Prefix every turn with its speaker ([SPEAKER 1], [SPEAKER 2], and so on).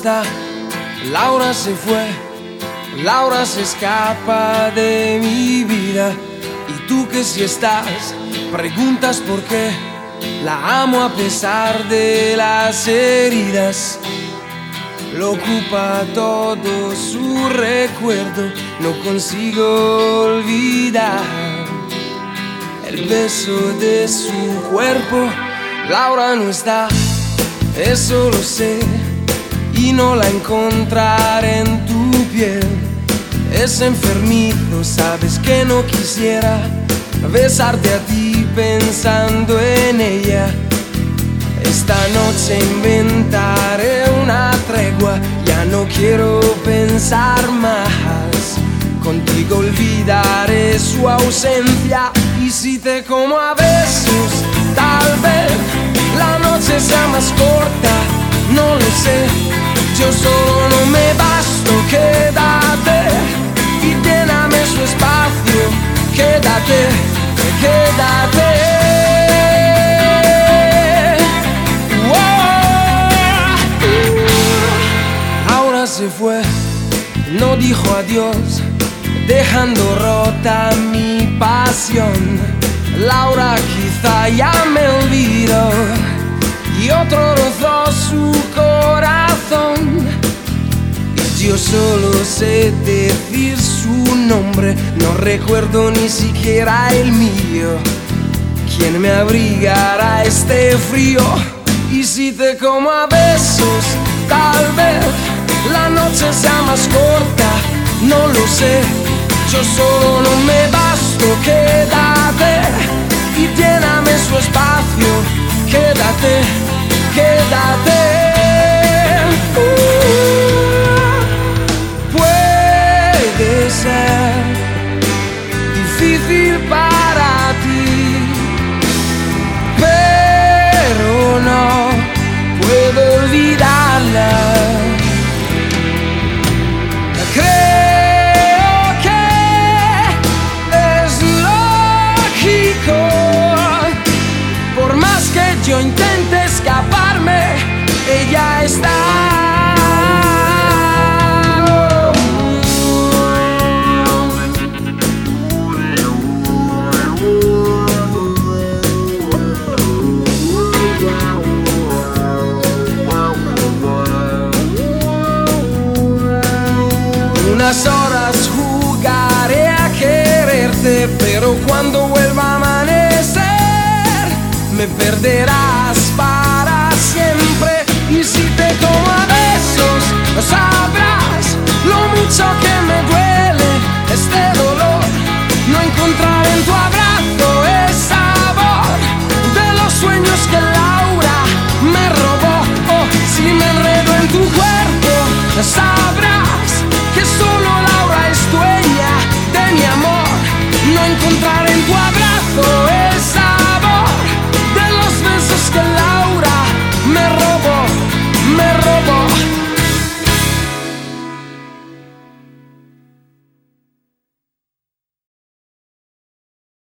[SPEAKER 1] está, Laura se fue, Laura se escapa de mi vida. Y tú que si estás, preguntas por qué la amo a pesar de las heridas. Lo ocupa todo su recuerdo, no consigo olvidar el beso de su cuerpo. Laura no está, eso lo sé, y no la encontraré en tu piel. Es enfermizo, sabes que no quisiera besarte a ti pensando en ella. Esta noche inventaré una tregua, ya no quiero pensar más. Contigo olvidaré su ausencia, y si te como a besos, tal vez la noche sea más corta, no lo sé. Yo solo no me basto, quédate y lléname su espacio. Quédate, quédate. Se fue, no dijo adiós, dejando rota mi pasión. Laura quizá ya me olvidó y otro rozó su corazón. Y yo solo sé decir su nombre, no recuerdo ni siquiera el mío. ¿Quién me abrigará este frío? Y si te como a besos, tal vez la noche sea más corta, no lo sé. Yo solo no me basto, quédate y lléname su espacio. Quédate, quédate. Puede ser difícil para ti, pero no puedo olvidarla. Yo intento escaparme, ella está. Unas horas jugaré a quererte, pero cuando vuelva a amanecer me perderá.